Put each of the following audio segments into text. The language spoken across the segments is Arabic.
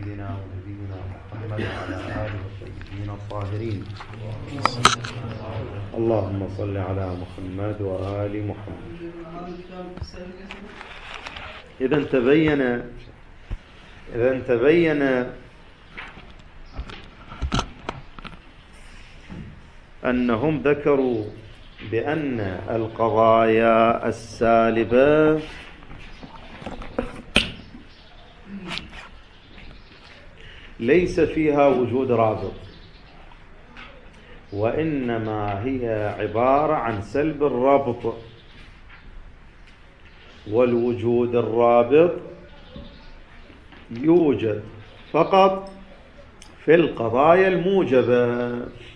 سيدنا ونبينا محمد وعلى آله الطيبين الطاهرين. اللهم صل على محمد وآل محمد. إذا تبين أنهم ذكروا بأن القضايا السالبة ليس فيها وجود رابط، وإنما هي عبارة عن سلب الربط، والوجود الرابط يوجد فقط في القضايا الموجبة.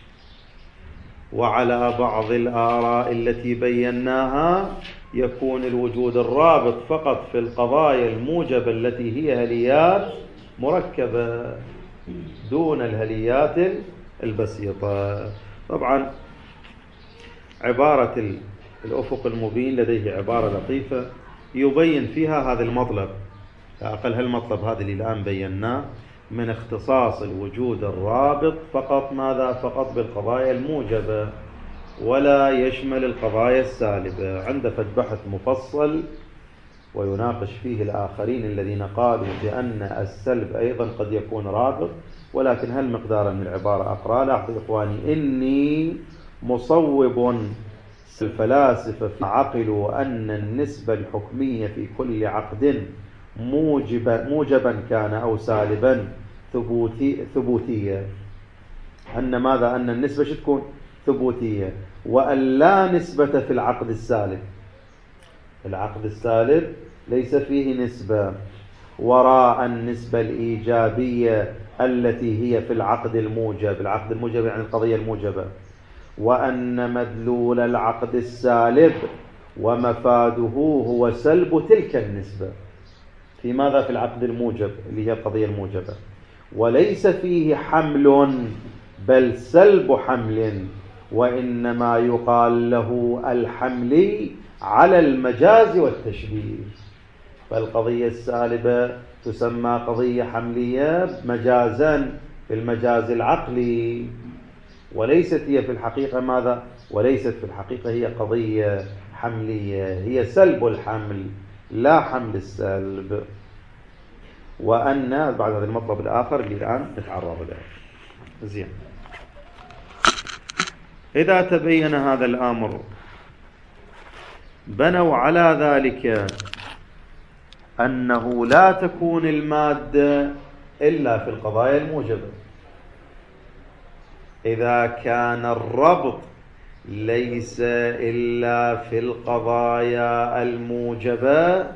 وعلى بعض الآراء التي بيناها يكون الوجود الرابط فقط في القضايا الموجبة التي هي هليات مركبة دون الهليات البسيطة. طبعا عبارة الأفق المبين لديه عبارة لطيفة يبين فيها هذا المطلب، أقل هالمطلب هذا اللي الآن بيناه من اختصاص الوجود الرابط فقط ماذا؟ فقط بالقضايا الموجبة، ولا يشمل القضايا السالبة. عنده بحث مفصل ويناقش فيه الآخرين الذين قالوا بأن السلب أيضا قد يكون رابط، ولكن هل مقدار من العبارة أقرأ؟ لاحظوا إخواني، إني مصوب الفلاسفة عقلوا أن النسبة الحكمية في كل عقد موجبا كان أو سالبا ثبوتية. أن ماذا؟ أن النسبة تكون ثبوتية، وأن لا نسبة في العقد السالب. العقد السالب ليس فيه نسبة وراء النسبة الإيجابية التي هي في العقد الموجب. العقد الموجب يعني القضية الموجبة. وأن مدلول العقد السالب ومفاده هو سلب تلك النسبة في ماذا؟ في العقد الموجب اللي هي القضية الموجبة، وليس فيه حمل بل سلب حمل، وإنما يقال له الحملي على المجاز والتشبيه. فالقضية السالبة تسمى قضية حملية مجازا في المجاز العقلي، وليست هي في الحقيقة ماذا؟ وليست في الحقيقة هي قضية حملية، هي سلب الحمل لا حمل السلب. وأن بعد هذا المطلب الآخر اللي الآن نتعرض له. زين، إذا تبين هذا الأمر بنوا على ذلك أنه لا تكون المادة إلا في القضايا الموجبة. إذا كان الربط ليس إلا في القضايا الموجبة،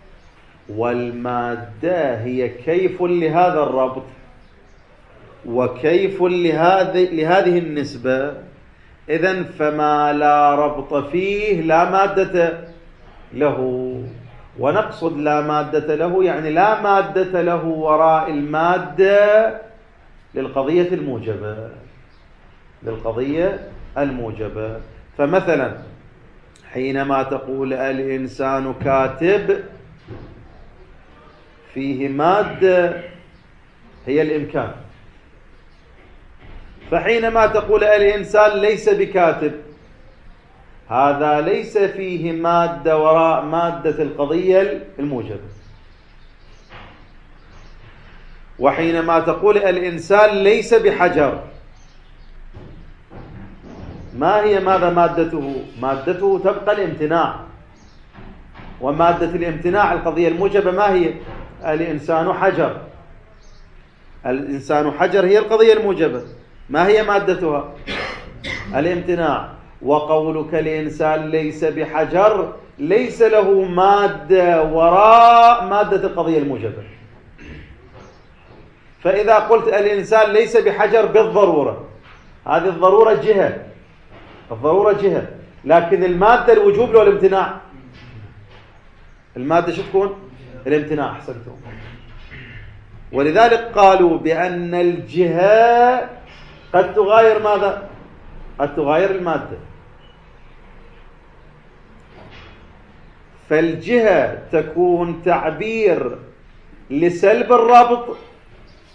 والمادة هي كيف لهذا الربط وكيف لهذه النسبة، إذن فما لا ربط فيه لا مادة له. ونقصد لا مادة له يعني لا مادة له وراء المادة للقضية الموجبة، للقضية الموجبة. فمثلا حينما تقول الإنسان كاتب فيه مادة هي الإمكان، فحينما تقول الإنسان ليس بكاتب هذا ليس فيه مادة وراء مادة القضية الموجبة. وحينما تقول الإنسان ليس بحجر ما هي ماذا مادته؟ مادته تبقى الامتناع، ومادة الامتناع القضية الموجبة ما هي؟ الإنسان حجر. الإنسان حجر هي القضية الموجبة، ما هي مادتها؟ الامتناع. وقولك الإنسان ليس بحجر ليس له مادة وراء مادة القضية الموجبة. فإذا قلت الإنسان ليس بحجر بالضرورة، هذه الضرورة جهة، الضرورة جهة، لكن المادة الوجوب له الامتناع. المادة شو تكون؟ الامتناع. أحسنتم. ولذلك قالوا بأن الجهة قد تغاير ماذا؟ قد تغاير المادة. فالجهة تكون تعبير لسلب الرابط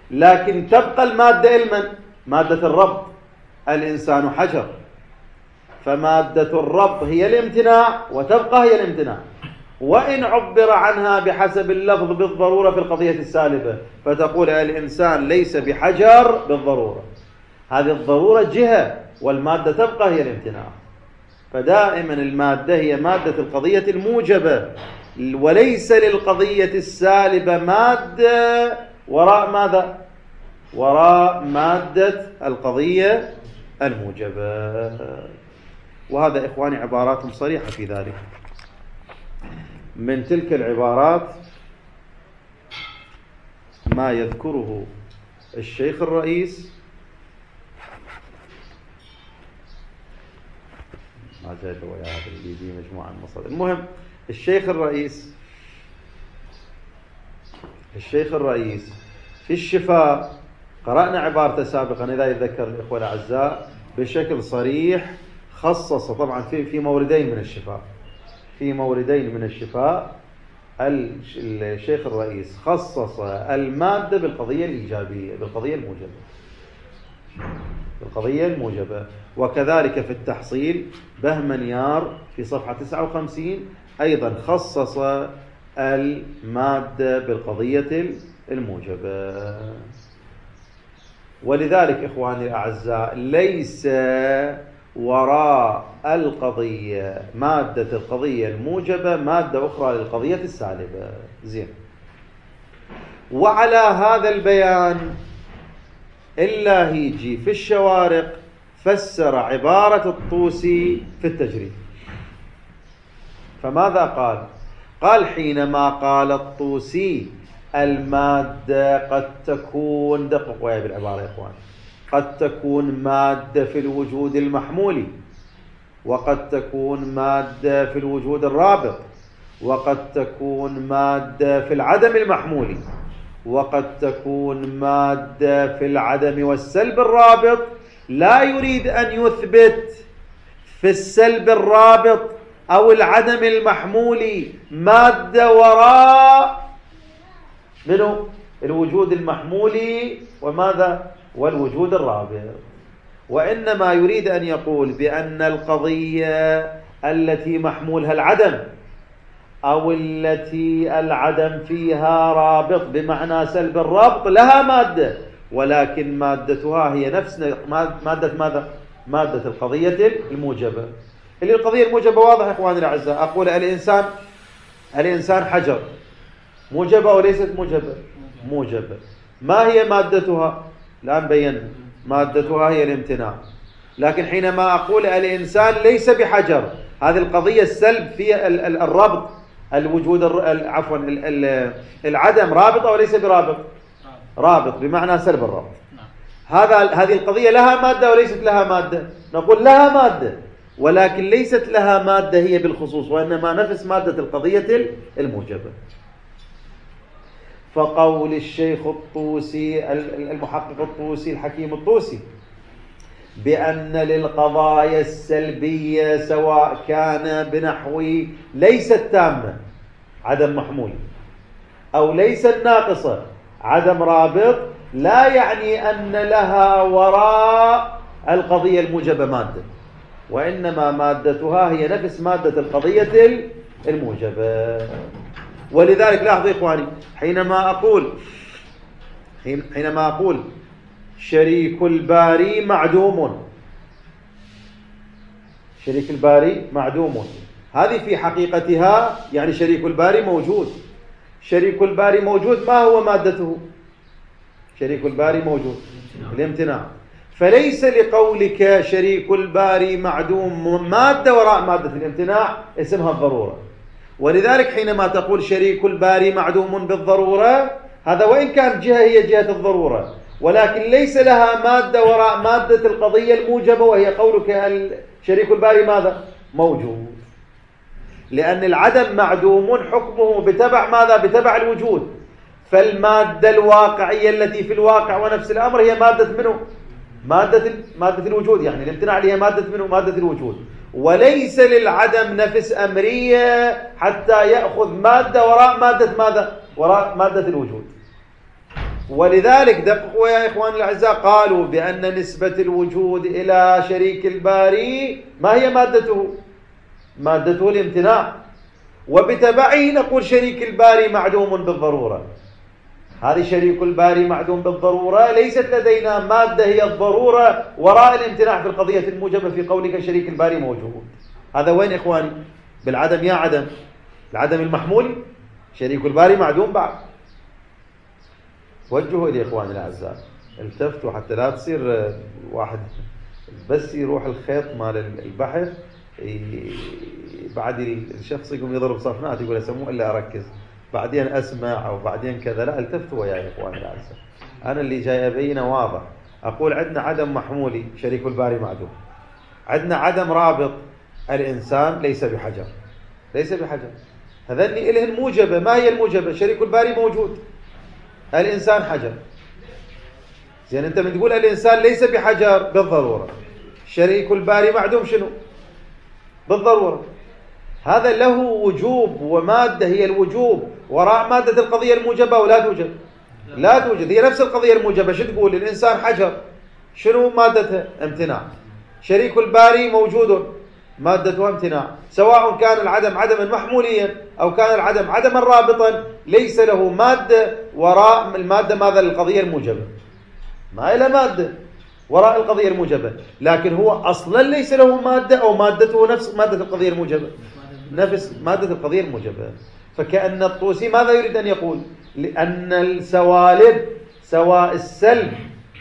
لكن تبقى المادة لمن؟ مادة الربط. الإنسان حجر، فمادة الربط هي الامتناع وتبقى هي الامتناع، وإن عبر عنها بحسب اللفظ بالضرورة في القضية السالبة، فتقول الإنسان ليس بحجر بالضرورة، هذه الضرورة جهة والمادة تبقى هي الامتناع. فدائما المادة هي مادة القضية الموجبة، وليس للقضية السالبة مادة وراء ماذا؟ وراء مادة القضية الموجبة. وهذا إخواني عبارات صريحة في ذلك. من تلك العبارات ما يذكره الشيخ الرئيس، ما جاء له يا هذا اللي يجي مجموعة المصادر. المهم الشيخ الرئيس في الشفاء قرأنا عبارته سابقا إذا يتذكر الإخوة الأعزاء بشكل صريح، خصص طبعا في موردين من الشفاء الشيخ الرئيس خصص المادة بالقضية الإيجابية، بالقضية الموجبة. وكذلك في التحصيل بهمنيار في صفحة 59 أيضا خصص المادة بالقضية الموجبة. ولذلك إخواني الأعزاء ليس وراء القضية مادة القضية الموجبة مادة أخرى للقضية السالبة. زين. وعلى هذا البيان اللاهيجي في الشوارق فسر عبارة الطوسي في التجريد. فماذا قال؟ قال حينما قال الطوسي المادة قد تكون، دققوا بالعبارة يا إخوان، قد تكون مادة في الوجود المحمولي، وقد تكون مادة في الوجود الرابط، وقد تكون مادة في العدم المحمولي، وقد تكون مادة في العدم والسلب الرابط. لا يريد أن يثبت في السلب الرابط أو العدم المحمولي مادة وراء منه الوجود المحمولي وماذا؟ والوجود الرابط. وإنما يريد أن يقول بأن القضية التي محمولها العدم أو التي العدم فيها رابط بمعنى سلب الرابط لها مادة، ولكن مادتها هي نفس مادة ماذا؟ مادة القضية الموجبة. اللي القضية الموجبة واضح إخواني الأعزاء، أقول الإنسان حجر، موجبة وليست موجبة؟ موجبة. ما هي مادتها؟ الآن بينا مادتها هي الامتناع. لكن حينما أقول الإنسان ليس بحجر، هذه القضية السلب في الربط، الوجود عفوا العدم رابط أو ليس برابط؟ رابط بمعنى سلب الربط. هذه القضية لها مادة وليست لها مادة؟ نقول لها مادة، ولكن ليست لها مادة هي بالخصوص، وإنما نفس مادة القضية الموجبة. فقول الشيخ الطوسي المحقق الطوسي الحكيم الطوسي بأن للقضايا السلبية سواء كان بنحو ليست تامة عدم محمول أو ليست ناقصة عدم رابط، لا يعني أن لها وراء القضية الموجبة مادة، وإنما مادتها هي نفس مادة القضية الموجبة. ولذلك لاحظوا إخواني، حينما أقول شريك الباري معدوم، شريك الباري معدوم، هذه في حقيقتها يعني شريك الباري موجود. شريك الباري موجود، ما هو مادته؟ شريك الباري موجود، الامتناع. فليس لقولك شريك الباري معدوم مادة وراء مادة الامتناع اسمها الضرورة. ولذلك حينما تقول شريك الباري معدوم بالضرورة، هذا وإن كان جهة هي جهة الضرورة، ولكن ليس لها مادة وراء مادة القضية الموجبة، وهي قولك شريك الباري ماذا؟ موجود. لأن العدم معدوم حكمه بتبع ماذا؟ بتبع الوجود. فالمادة الواقعية التي في الواقع ونفس الأمر هي مادة منه؟ مادة الوجود، يعني الامتناع هي مادة منه؟ مادة الوجود. وليس للعدم نفس أمرية حتى يأخذ مادة وراء مادة ماذا؟ وراء مادة الوجود. ولذلك دققوا يا إخواني الأعزاء، قالوا بأن نسبة الوجود إلى شريك الباري ما هي مادته؟ مادته الامتناع، وبتبعه نقول شريك الباري معدوم بالضرورة. هذه شريك الباري معدوم بالضرورة، ليست لدينا مادة هي الضرورة وراء الامتناع في القضية الموجبة في قولك شريك الباري موجود. هذا وين إخواني؟ بالعدم يا عدم، العدم المحمولي، شريك الباري معدوم بعد. وجهوا إلي إخواني الأعزاء، التفتوا حتى لا تصير واحد بس يروح الخيط مال البحث بعد الشخص يقوم يضرب صفنات يقول اسموه إلا أركز بعدين أسمع أو بعدين كذا. لا، التفتوا يا إخواني الأعزاء، أنا اللي جاي أبينه واضح. أقول عندنا عدم محمولي شريك الباري معدوم، عندنا عدم رابط الإنسان ليس بحجر، ليس بحجر، هذني إله الموجبة. ما هي الموجبة؟ شريك الباري موجود، الإنسان حجر. زين، أنت من تقول الإنسان ليس بحجر بالضرورة، شريك الباري معدوم شنو؟ بالضرورة. هذا له وجوب ومادة هي الوجوب وراء مادة القضية الموجبة ولا توجد؟ لا توجد. هي نفس القضية الموجبة. شو تقول؟ الإنسان حجر، شنو مادتها؟ امتناع. شريك الباري موجود، مادته امتناع. سواء كان العدم عدما محموليا أو كان العدم عدما رابطا، ليس له مادة وراء المادة ماذا للقضية الموجبة، ما له مادة وراء القضية الموجبة، لكن هو أصلا ليس له مادة أو مادته نفس مادة القضية الموجبة، نفس مادة القضية الموجبة. فكأن الطوسي ماذا يريد أن يقول؟ لأن السوالب سواء السلب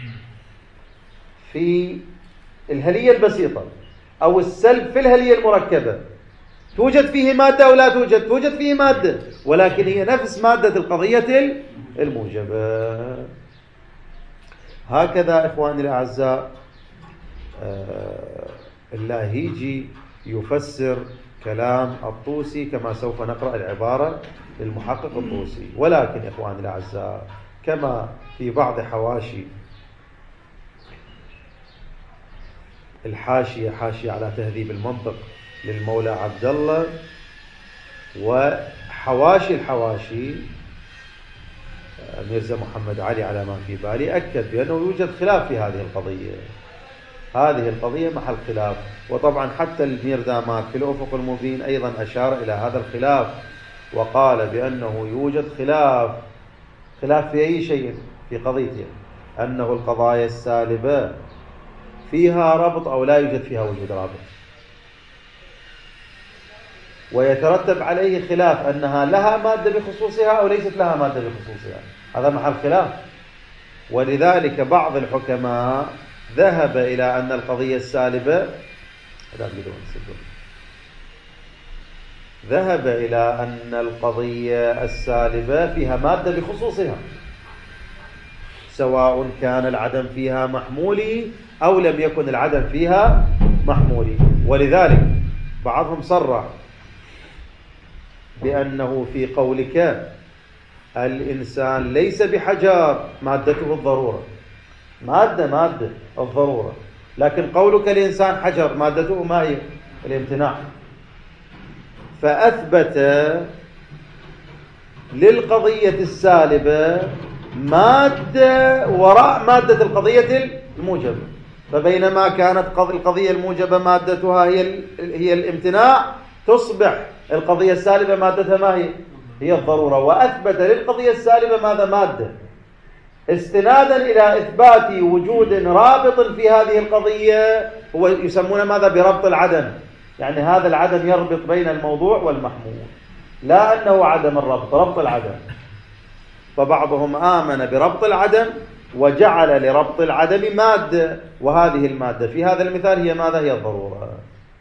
في الهلية البسيطة أو السلب في الهلية المركبة توجد فيه مادة أو لا توجد؟ توجد فيه مادة، ولكن هي نفس مادة القضية الموجبة. هكذا إخواني الأعزاء اللاهيجي يفسر كلام الطوسي كما سوف نقرأ العبارة للمحقق الطوسي. ولكن إخواني الأعزاء كما في بعض حواشي الحاشية، حاشية على تهذيب المنطق للمولى عبد الله، وحواشي الحواشي ميرزا محمد علي على ما في بالي، أكد بأنه يوجد خلاف في هذه القضية. هذه القضية محل خلاف. وطبعا حتى الميرزا مات في الأفق المبين أيضا أشار إلى هذا الخلاف وقال بأنه يوجد خلاف في أي شيء في قضيته، أنه القضايا السالبة فيها ربط أو لا يوجد فيها وجود رابط، ويترتب عليه خلاف أنها لها مادة بخصوصها أو ليست لها مادة بخصوصها. هذا محل خلاف. ولذلك بعض الحكماء ذهب إلى أن القضية السالبة ذهب إلى أن القضية السالبة فيها مادة بخصوصها، سواء كان العدم فيها محمولي أو لم يكن العدم فيها محمولي. ولذلك بعضهم صرح بأنه في قولك الإنسان ليس بحجر مادته الضرورة، مادة الضرورة، لكن قولك الإنسان حجر مادته ما هي؟ الامتناع. فأثبت للقضية السالبة مادة وراء مادة القضية الموجبة. فبينما كانت القضية الموجبة مادتها هي الامتناع، تصبح القضية السالبة مادتها ما هي؟ هي الضرورة. وأثبت للقضية السالبة ماذا؟ مادة، استنادا إلى إثبات وجود رابط في هذه القضية، هو يسمونه ماذا؟ بربط العدم. يعني هذا العدم يربط بين الموضوع والمحمول، لا أنه عدم الربط، ربط العدم. فبعضهم آمن بربط العدم وجعل لربط العدم مادة، وهذه المادة في هذا المثال هي ماذا؟ هي الضرورة.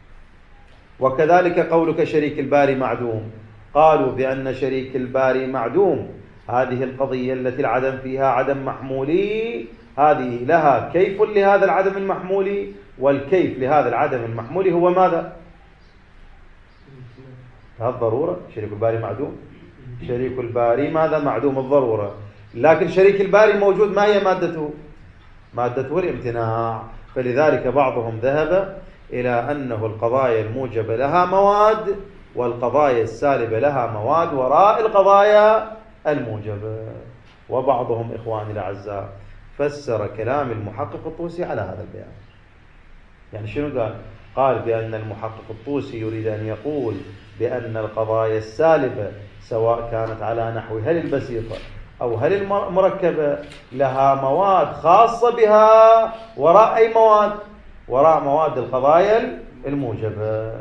وكذلك قولك شريك الباري معدوم، قالوا بأن شريك الباري معدوم، هذه القضية التي العدم فيها عدم محمولي، هذه لها كيف لهذا العدم المحمولي، والكيف لهذا العدم المحمولي هو ماذا؟ هذا الضرورة. شريك الباري معدوم، شريك الباري ماذا؟ معدوم الضرورة. لكن شريك الباري موجود، ما هي مادته؟ مادته الامتناع. فلذلك بعضهم ذهب إلى أنه القضايا الموجبة لها مواد والقضايا السالبة لها مواد وراء القضايا الموجبة. وبعضهم إخواني الأعزاء فسر كلام المحقق الطوسي على هذا البيان. يعني شنو قال؟ قال بأن المحقق الطوسي يريد أن يقول بأن القضايا السالبة سواء كانت على نحو هل البسيطة أو هل المركبة لها مواد خاصة بها وراء أي مواد؟ وراء مواد القضايا الموجبة.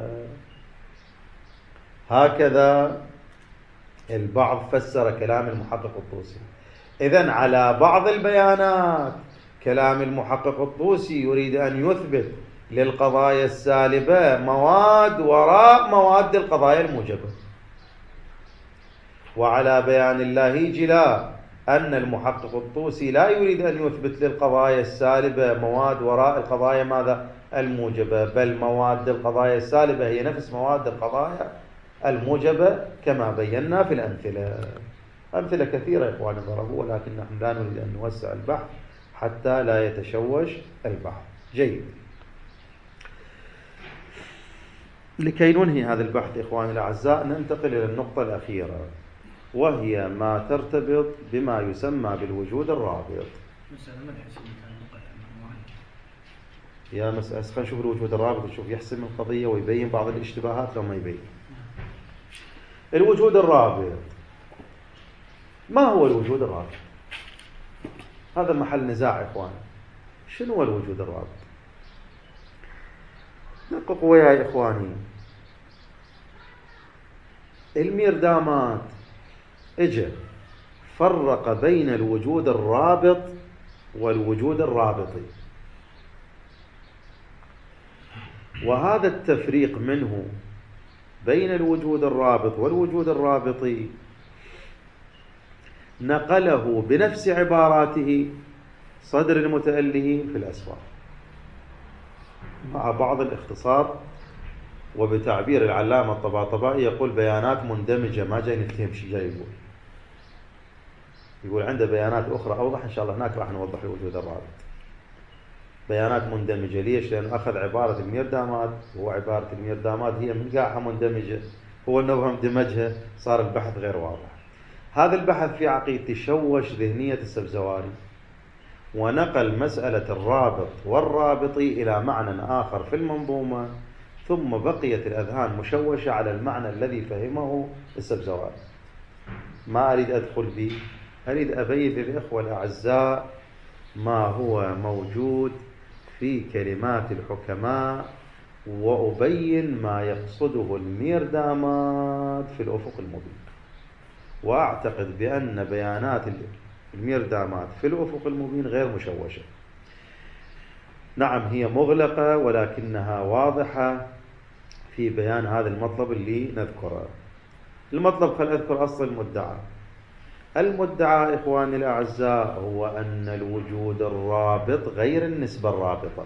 هكذا البعض فسر كلام المحقق الطوسي. إذن على بعض البيانات كلام المحقق الطوسي يريد أن يثبت للقضايا السالبة مواد وراء مواد القضايا الموجبة، وعلى بيان الله جلا أن المحقق الطوسي لا يريد أن يثبت للقضايا السالبة مواد وراء القضايا ماذا؟ الموجبة، بل مواد القضايا السالبة هي نفس مواد القضايا الموجبة كما بينا في الأمثلة. أمثلة كثيرة إخواني ضربوا، ولكن نحن لا نريد أن نوسع البحث حتى لا يتشوش البحث. جيد، لكي ننهي هذا البحث إخواني الأعزاء ننتقل إلى النقطة الأخيرة، وهي ما ترتبط بما يسمى بالوجود الرابط. يا مسألة خلينا نشوف الوجود الرابط ونشوف يحسم القضية ويبين بعض الاشتباهات لو ما يبين. الوجود الرابط، ما هو الوجود الرابط؟ هذا محل نزاع إخواني. شنو هو الوجود الرابط؟ دققوا وياي إخواني. الميردامات اجى فرق بين الوجود الرابط والوجود الرابطي، وهذا التفريق منه بين الوجود الرابط والوجود الرابطي نقله بنفس عباراته صدر المتألهين في الأسفار مع بعض الاختصار، وبتعبير العلامة الطباطبائي يقول بيانات مندمجة. ما جاي نتهم شيء، جاي يقول عنده بيانات أخرى أوضح، إن شاء الله هناك راح نوضح الوجود الرابط. بيانات مندمجة. ليش؟ لأنه أخذ عبارة الميردامات، وعبارة الميردامات هي من قاعها مندمجة، هو أنه دمجها صار البحث غير واضح. هذا البحث في عقيدتي شوش ذهنية السبزواري، ونقل مسألة الرابط والرابطي إلى معنى آخر في المنظومة، ثم بقيت الأذهان مشوشة على المعنى الذي فهمه السبزواري. ما أريد أدخل به، أريد أبين للإخوة الأعزاء ما هو موجود في كلمات الحكماء، وأبين ما يقصده الميردامات في الأفق المبين. وأعتقد بأن بيانات الميردامات في الأفق المبين غير مشوشة. نعم هي مغلقة، ولكنها واضحة في بيان هذا المطلب اللي نذكره. المطلب خل أذكر أصل المدعى. المدعى إخواني الأعزاء هو أن الوجود الرابط غير النسبة الرابطة.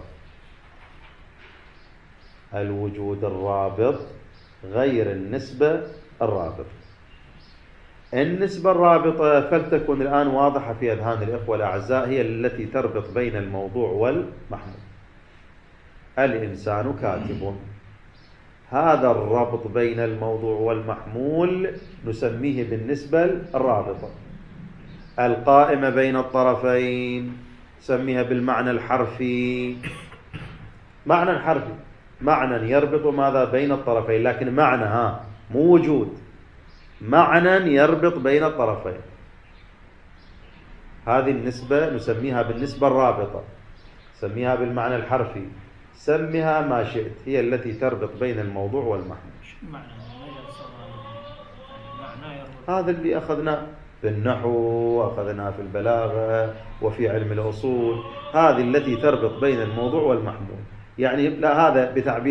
الوجود الرابط غير النسبة الرابطة. النسبة الرابطة فلتكن الآن واضحة في أذهان الإخوة الأعزاء، هي التي تربط بين الموضوع والمحمول. الإنسان كاتب، هذا الربط بين الموضوع والمحمول نسميه بالنسبة الرابطة. القائمة بين الطرفين نسميها بالمعنى الحرفي. معنى حرفي، معنى يربط ماذا بين الطرفين، لكن معنى مو وجود، معنى يربط بين الطرفين. هذه النسبة نسميها بالنسبة الرابطة، سميها بالمعنى الحرفي، سميها ما شئت، هي التي تربط بين الموضوع والمحمول. هذا اللي أخذنا في النحو، أخذنا في البلاغة، وفي علم الأصول، هذه التي تربط بين الموضوع والمحمول. يعني لا، هذا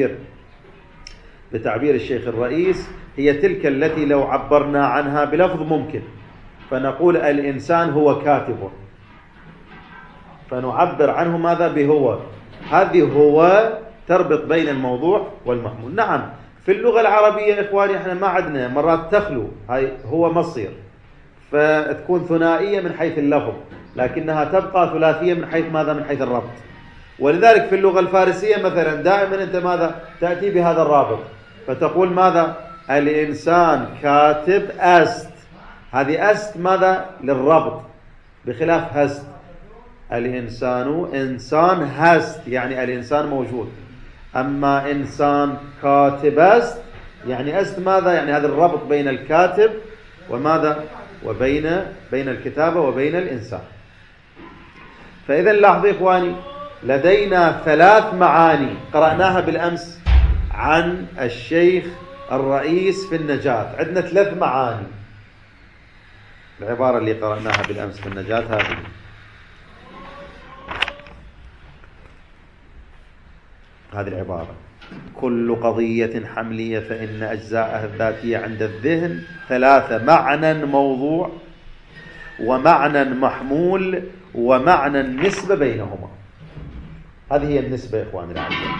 بتعبير الشيخ الرئيس هي تلك التي لو عبرنا عنها بلفظ ممكن فنقول الإنسان هو كاتب، فنعبر عنه ماذا؟ بهو. هذه هو تربط بين الموضوع والمحمول. نعم في اللغة العربية إخواني احنا ما عندنا مرات تخلو هاي هو مصير، فتكون ثنائية من حيث اللفظ، لكنها تبقى ثلاثية من حيث ماذا؟ من حيث الربط. ولذلك في اللغة الفارسية مثلا دائما أنت ماذا؟ تأتي بهذا الرابط، فتقول ماذا؟ الإنسان كاتب أست. هذه أست ماذا؟ للربط. بخلاف هست، الإنسان إنسان هست يعني الإنسان موجود. أما إنسان كاتب است يعني است ماذا؟ يعني هذا الربط بين الكاتب وماذا؟ بين الكتابة وبين الإنسان. فإذا لاحظوا إخواني لدينا 3 معاني قرأناها بالأمس عن الشيخ الرئيس في النجاة. عندنا 3 معاني. العبارة اللي قرأناها بالأمس في النجاة هذه العبارة: كل قضية حملية فإن أجزاءها الذاتية عند الذهن 3: معنى موضوع، ومعنى محمول، ومعنى النسبة بينهما. هذه هي النسبة يا إخواني الأعزاء.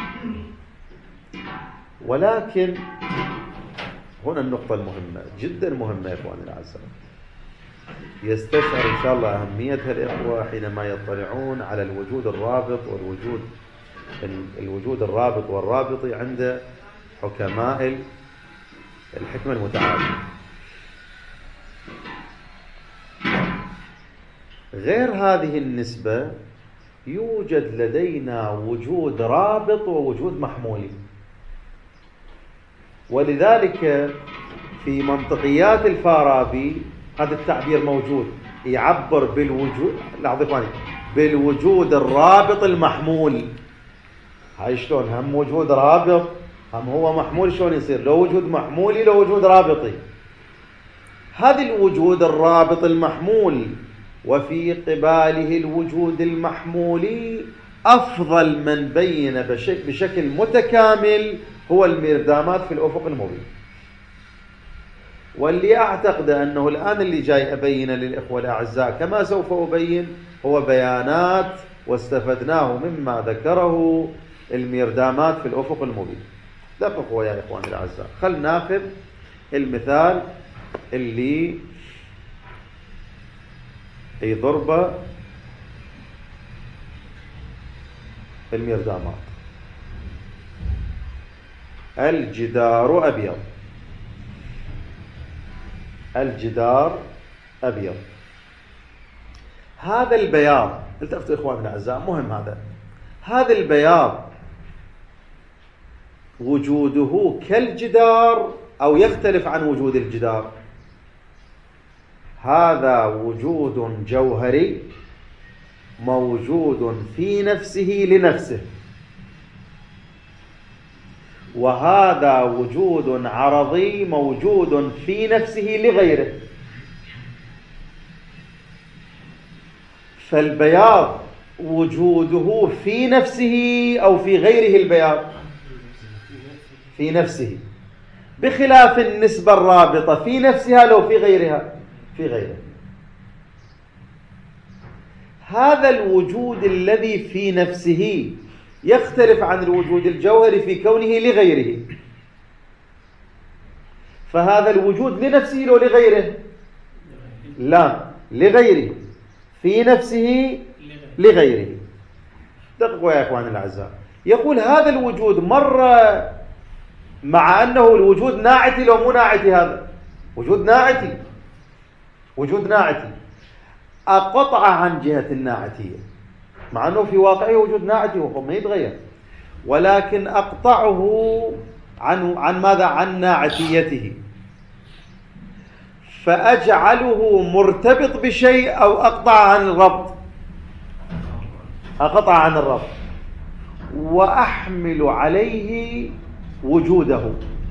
ولكن هنا النقطة المهمة جدا مهمة يا إخواني الأعزاء، يستشعر إن شاء الله أهميتها الإخوة حينما يطلعون على الوجود الرابط الوجود الرابط والرابطي عند حكماء الحكمة المتعالية. غير هذه النسبة يوجد لدينا وجود رابط ووجود محمولي. ولذلك في منطقيات الفارابي هذا التعبير موجود، يعبر بالوجود الرابط المحمول. هاي شلون؟ هم وجود رابط هم هو محمول، شلون يصير؟ لو وجود محمولي لو وجود رابطي. هذا الوجود الرابط المحمول وفي قباله الوجود المحمولي أفضل من بين بشكل متكامل هو الميردامات في الأفق المبين. واللي أعتقد أنه الآن اللي جاي أبين للإخوة الأعزاء كما سوف أبين هو بيانات واستفدناه مما ذكره الميردامات في الأفق المبين. دققوا يا إخواني الأعزاء، خل ناخذ المثال اللي يضرب الميردامات. الجدار أبيض، الجدار أبيض. هذا البياض، التفتوا إخواني الأعزاء مهم هذا البياض وجوده كالجدار أو يختلف عن وجود الجدار؟ هذا وجود جوهري موجود في نفسه لنفسه، وهذا وجود عرضي موجود في نفسه لغيره. فالبياض وجوده في نفسه أو في غيره؟ البياض في نفسه، بخلاف النسبة الرابطة في نفسها لو في غيرها في غيره. هذا الوجود الذي في نفسه يختلف عن الوجود الجوهري في كونه لغيره. فهذا الوجود لنفسه لو لغيره؟ لا، لغيره، في نفسه لغيره. دقوا يا إخواني الأعزاء، يقول هذا الوجود مرة مع أنه الوجود ناعتي لو مو ناعتي، هذا وجود ناعتي، وجود ناعتي أقطع عن جهة الناعتية، مع أنه في واقعه وجود ناعتي وهو ما يتغير، ولكن أقطعه عن ماذا؟ عن ناعتيته، فأجعله مرتبط بشيء أو أقطع عن الربط، أقطع عن الربط وأحمل عليه وجوده.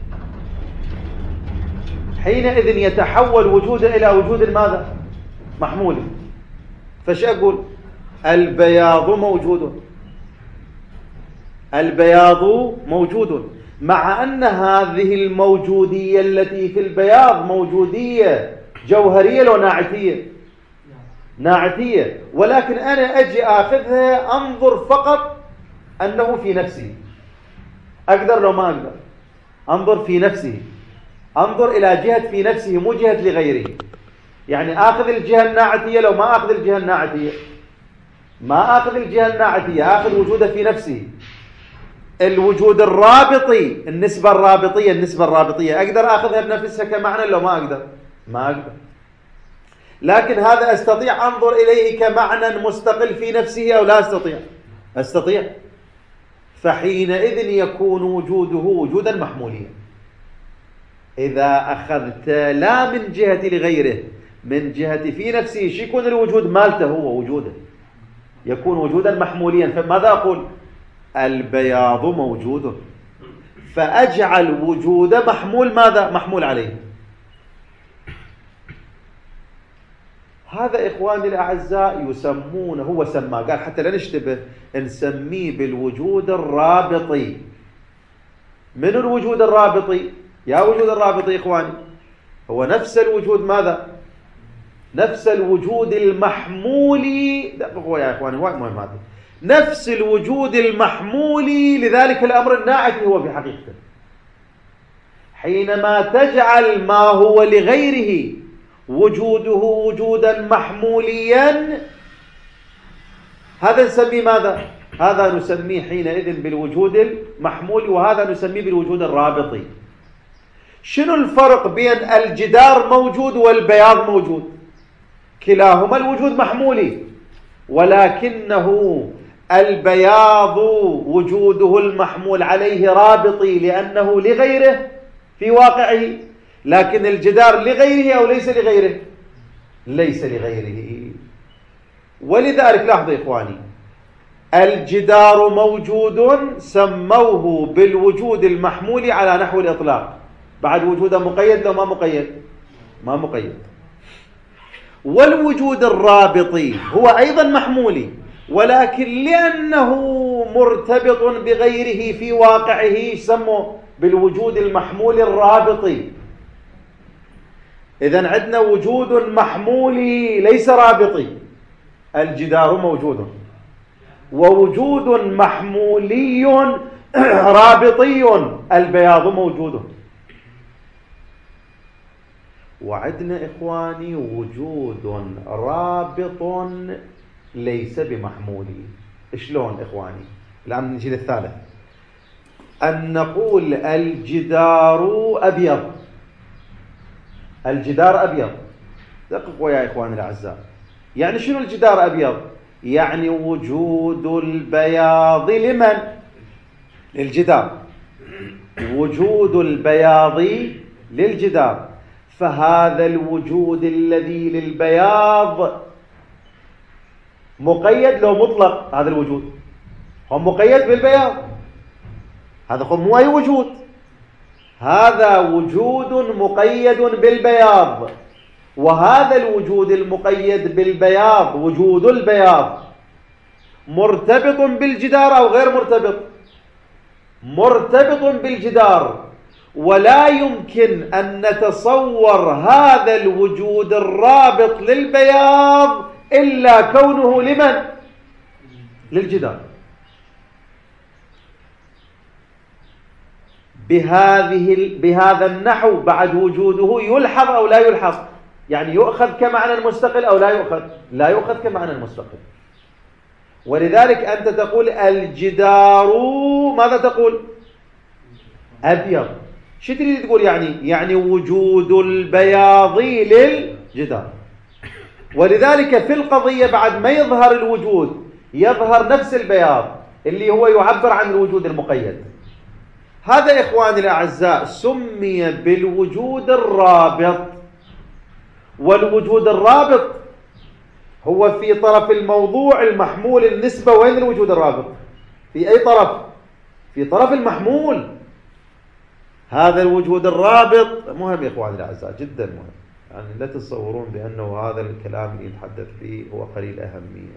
حينئذ يتحول وجوده إلى وجود ماذا؟ محمول. فش أقول؟ البياض موجود، البياض موجود، مع أن هذه الموجودية التي في البياض موجودية جوهرية لو ناعتية؟ ناعتية، ولكن أنا أجي أخذها أنظر فقط أنه في نفسي. أقدر لو ما أقدر؟ أنظر في نفسه، أنظر إلى جهة في نفسه مو جهة لغيره. يعني آخذ الجهة الناعتية لو ما أخذ الجهة الناعتية؟ ما أخذ الجهة الناعتية، أخذ وجوده في نفسه. الوجود الرابطي، النسبة الرابطية، النسبة الرابطية أقدر أخذها بنفسها كمعنى لو ما أقدر؟ ما أقدر. لكن هذا أستطيع أنظر إليه كمعنى مستقل في نفسه أو لا أستطيع؟ أستطيع. فحينئذ يكون وجوده وجودا محموليا. إذا أخذت لا من جهة لغيره، من جهة في نفسه، شو يكون الوجود مالته هو وجوده؟ يكون وجودا محموليا. فماذا أقول؟ البياض موجود، فأجعل وجود محمول ماذا؟ محمول عليه. هذا إخواني الأعزاء يسمونه، هو سماه، قال حتى لا نشتبه نسميه بالوجود الرابطي. من الوجود الرابطي؟ يا وجود الرابطي إخواني هو نفس الوجود ماذا؟ نفس الوجود المحمولي. دققوا يا إخواني، وايد مهم هذا. نفس الوجود المحمولي لذلك الأمر الناعت هو في حقيقته. حينما تجعل ما هو لغيره وجوده وجودا محموليا، هذا نسميه ماذا؟ هذا نسميه حينئذ بالوجود المحمول، وهذا نسميه بالوجود الرابطي. شنو الفرق بين الجدار موجود والبياض موجود؟ كلاهما الوجود محمولي، ولكنه البياض وجوده المحمول عليه رابطي لأنه لغيره في واقعه، لكن الجدار لغيره أو ليس لغيره؟ ليس لغيره. ولذلك لاحظوا إخواني، الجدار موجود سموه بالوجود المحمول على نحو الإطلاق، بعد وجوده مقيد لو ما مقيد؟ ما مقيد. والوجود الرابطي هو أيضا محمولي، ولكن لأنه مرتبط بغيره في واقعه سموه بالوجود المحمول الرابطي. إذن عندنا وجود محمولي ليس رابطي، الجدار موجود، ووجود محمولي رابطي، البياض موجود. وعندنا إخواني وجود رابط ليس بمحمولي. شلون إخواني؟ الآن نجي للثالث، أن نقول الجدار أبيض. الجدار أبيض، دققوا يا إخواني الأعزاء، يعني شنو الجدار أبيض؟ يعني وجود البياض لمن؟ للجدار. وجود البياض للجدار، فهذا الوجود الذي للبياض مقيد لو مطلق. هذا الوجود هو مقيد بالبياض، هذا هو مو أي وجود، هذا وجود مقيد بالبياض. وهذا الوجود المقيد بالبياض، وجود البياض، مرتبط بالجدار أو غير مرتبط؟ مرتبط بالجدار. ولا يمكن أن نتصور هذا الوجود الرابط للبياض إلا كونه لمن؟ للجدار. بهذا النحو بعد وجوده يلحظ أو لا يلحظ؟ يعني يؤخذ كمعنى مستقل أو لا يؤخذ؟ لا يؤخذ كمعنى مستقل. ولذلك أنت تقول الجدار، ماذا تقول؟ أبيض. شو تريد تقول يعني وجود البياض للجدار. ولذلك في القضية بعد ما يظهر الوجود يظهر نفس البياض اللي هو يعبر عن الوجود المقيد. هذا إخواني الأعزاء سمي بالوجود الرابط. والوجود الرابط هو في طرف الموضوع المحمول النسبة. وين الوجود الرابط؟ في أي طرف؟ في طرف المحمول. هذا الوجود الرابط مهم يا إخواني الأعزاء، جدا مهم. يعني لا تتصورون بأنه هذا الكلام اللي نتحدث فيه هو قليل أهمية.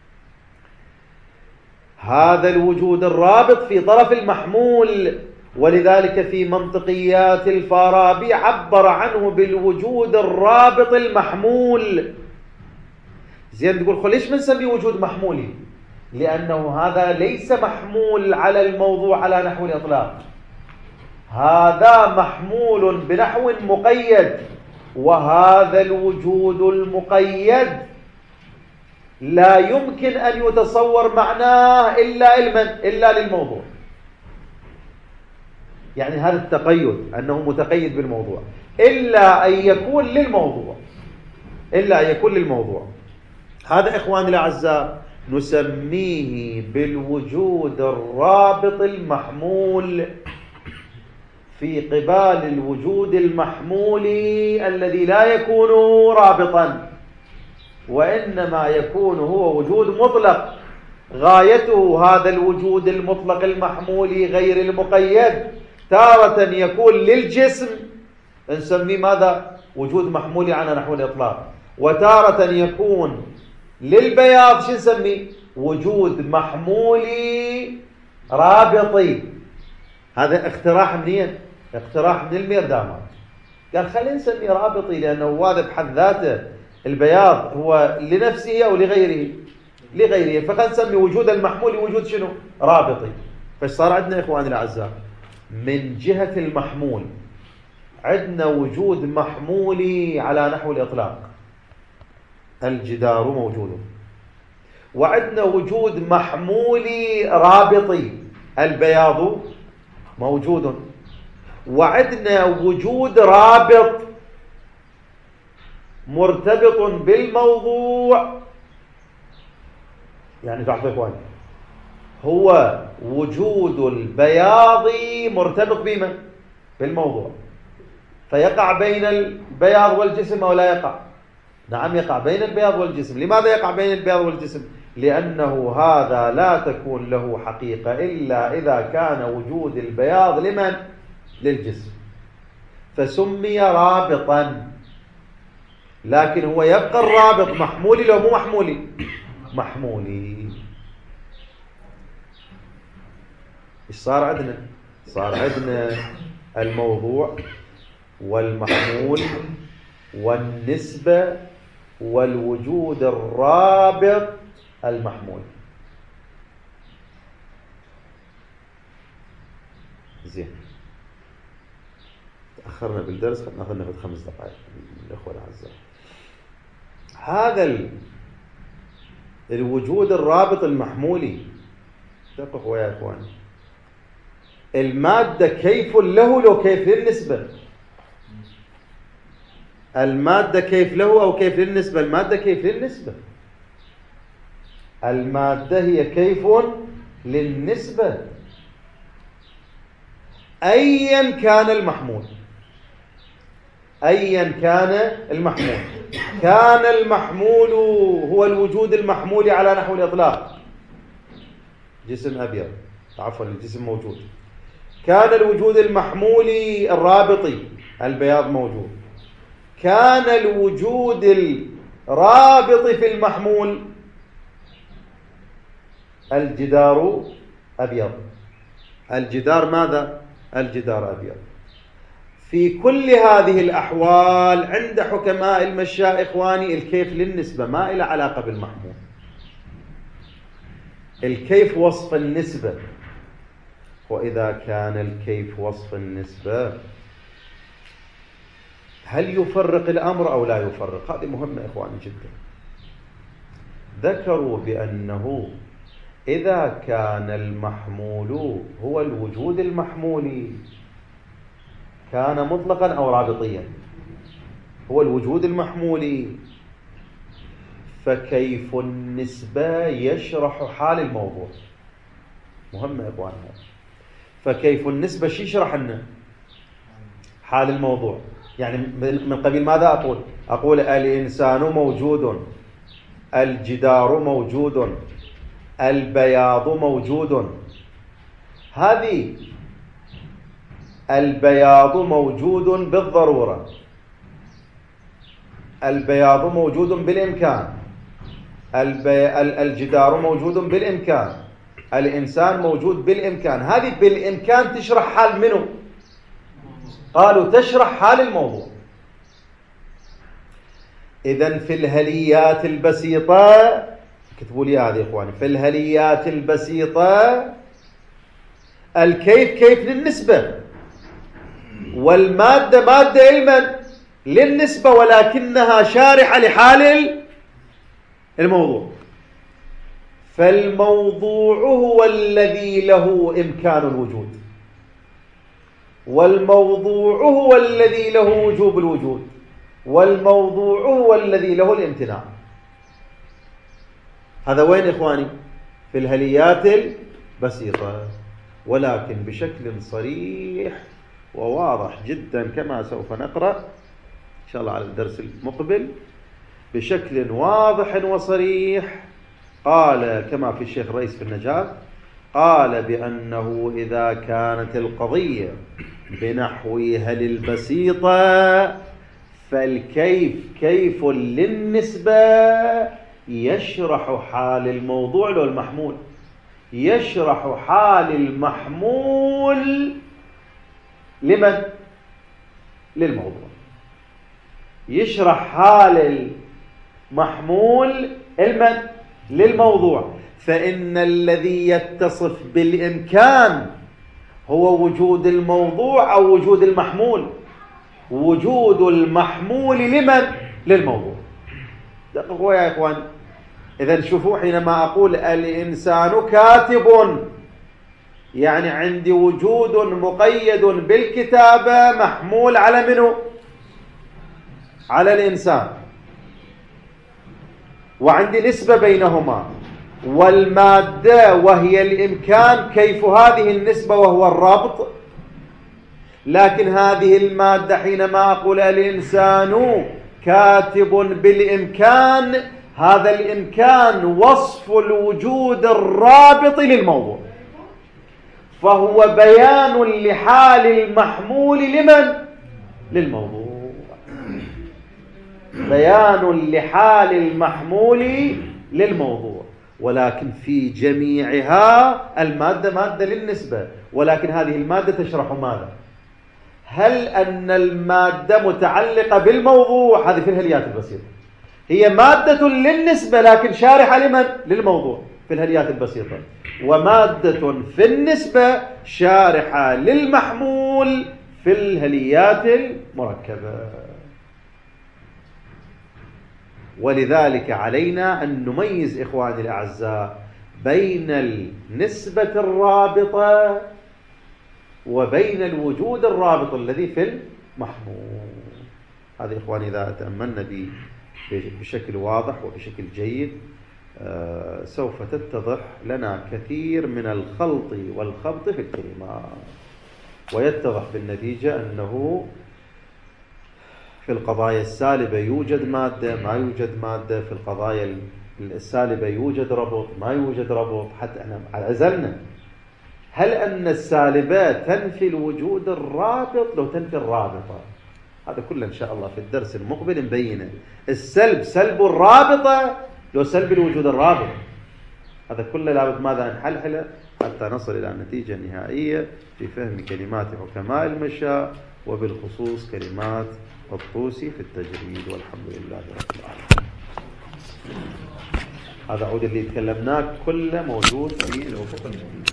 هذا الوجود الرابط في طرف المحمول. ولذلك في منطقيات الفارابي عبر عنه بالوجود الرابط المحمول. زين تقول ليش بنسميه وجود محمولي؟ لأنه هذا ليس محمول على الموضوع على نحو الإطلاق، هذا محمول بنحو مقيد. وهذا الوجود المقيد لا يمكن أن يتصور معناه إلا للموضوع. يعني هذا التقيد أنه متقيد بالموضوع إلا أن يكون للموضوع. إلا أن يكون للموضوع. هذا إخواني الأعزاء نسميه بالوجود الرابط المحمول في قبال الوجود المحمول الذي لا يكون رابطا، وإنما يكون هو وجود مطلق. غايته هذا الوجود المطلق المحمول غير المقيد تارة يكون للجسم، نسميه ماذا؟ وجود محمولي على نحو الإطلاق. وتارة يكون للبياض، شو نسميه؟ وجود محمولي رابطي. هذا اقتراح منين؟ اقتراح من الميردامات. قال خلينا نسميه رابطي لأنه هذا بحد ذاته البياض هو لنفسه أو لغيره؟ لغيره. فخلينا نسمي وجود المحمول وجود شنو؟ رابطي. فصار عندنا إخواني الأعزاء من جهة المحمول عندنا وجود محمولي على نحو الإطلاق، الجدار موجود، وعندنا وجود محمولي رابطي، البياض موجود، وعندنا وجود رابط مرتبط بالموضوع. يعني تعرفوا يا إخواني هو وجود البياض مرتبط بمن؟ بالموضوع. فيقع بين البياض والجسم أو لا يقع؟ نعم يقع بين البياض والجسم. لماذا يقع بين البياض والجسم؟ لأنه هذا لا تكون له حقيقة إلا إذا كان وجود البياض لمن؟ للجسم، فسمي رابطا. لكن هو يبقى الرابط محمولي لو مو محمولي؟ محمولي. إيش صار عندنا؟ صار عندنا الموضوع والمحمول والنسبة والوجود الرابط المحمول. زين، تأخرنا بالدرس، خلنا ناخذ 5 دقائق الأخوة الأعزاء. هذا الوجود الرابط المحمولي، دققوا يا إخواني، المادة كيف له لو كيف للنسبة؟ المادة كيف له أو كيف للنسبة؟ المادة كيف للنسبة. المادة هي كيف للنسبة أيا كان المحمول. أيا كان المحمول. كان المحمول هو الوجود المحمول على نحو الإطلاق، جسم أبيض، عفوا الجسم موجود. كان الوجود المحمولي الرابطي، البياض موجود. كان الوجود الرابط في المحمول، الجدار أبيض. الجدار ماذا؟ الجدار أبيض. في كل هذه الأحوال عند حكماء المشاء إخواني الكيف للنسبة ما إلى علاقة بالمحمول. الكيف وصف النسبة، وإذا كان الكيف وصف النسبة هل يفرق الأمر أو لا يفرق؟ هذه مهمة إخواني جدا. ذكروا بأنه إذا كان المحمول هو الوجود المحمولي كان مطلقا أو رابطيا، هو الوجود المحمولي، فكيف النسبة يشرح حال الموضوع. مهمة إخواني. فكيف النسبة شو يشرح لنا؟ حال الموضوع. يعني من قبيل ماذا أقول الإنسان موجود، الجدار موجود، البياض موجود. هذه البياض موجود بالضرورة، البياض موجود بالإمكان، الجدار موجود بالإمكان، الإنسان موجود بالإمكان. هذه بالإمكان تشرح حال منه؟ قالوا تشرح حال الموضوع. إذن في الهليات البسيطة، كتبوا لي هذه إخواني، في الهليات البسيطة الكيف كيف للنسبة، والمادة مادة علما للنسبة، ولكنها شارحة لحال الموضوع. فالموضوع هو الذي له إمكان الوجود، والموضوع هو الذي له وجوب الوجود. والموضوع هو الذي له الامتناع. هذا وين إخواني؟ في الهليات البسيطة، ولكن بشكل صريح وواضح جدا كما سوف نقرأ إن شاء الله على الدرس المقبل بشكل واضح وصريح. قال كما في الشيخ رئيس في النجاة، قال بأنه إذا كانت القضية بنحو هل البسيطة فالكيف كيف للنسبة يشرح حال الموضوع له المحمول، يشرح حال المحمول لمن؟ للموضوع. يشرح حال المحمول المن؟ للموضوع. فإن الذي يتصف بالإمكان هو وجود الموضوع أو وجود المحمول؟ وجود المحمول لمن؟ للموضوع. دققوا يا إخوان. إذن شوفوا حينما أقول الإنسان كاتب يعني عندي وجود مقيد بالكتابة محمول على منه؟ على الإنسان، وعندي نسبة بينهما، والمادة وهي الإمكان كيف هذه النسبة وهو الرابط. لكن هذه المادة حينما أقول الإنسان كاتب بالإمكان، هذا الإمكان وصف الوجود الرابط للموضوع، فهو بيان لحال المحمول لمن؟ للموضوع. بيان لحال المحمول للموضوع. ولكن في جميعها المادة مادة للنسبة، ولكن هذه المادة تشرح ماذا؟ هل أن المادة متعلقة بالموضوع؟ هذه في الهليات البسيطة هي مادة للنسبة لكن شارحة لمن؟ للموضوع في الهليات البسيطة، ومادة في النسبة شارحة للمحمول في الهليات المركبة. ولذلك علينا أن نميز إخواني الأعزاء بين النسبة الرابطة وبين الوجود الرابط الذي في المحمول. هذا إخواني إذا تأملنا بشكل واضح وبشكل جيد سوف تتضح لنا كثير من الخلط والخبط في الكلمات، ويتضح بالنتيجة أنه في القضايا السالبة يوجد مادة، ما يوجد مادة، في القضايا السالبة يوجد ربط، ما يوجد ربط. حتى احنا عزلنا هل أن السالبات تنفي الوجود الرابط لو تنفي الرابطة؟ هذا كله إن شاء الله في الدرس المقبل نبينه. السلب سلب الرابطة لو سلب الوجود الرابط. هذا كله لابد ماذا نحلحله حتى نصل إلى النتيجة النهائية في فهم كلمات حكماء المشاء، وبالخصوص كلمات الطوسي في التجريد. والحمد لله رب العالمين. هذا عود اللي تكلمناه كله موجود في الأفق المبين.